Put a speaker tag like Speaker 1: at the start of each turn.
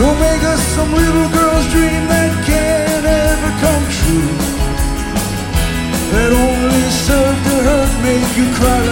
Speaker 1: Don't make us some little girl's dream that can't ever come true, that only serve to hurt, make you cry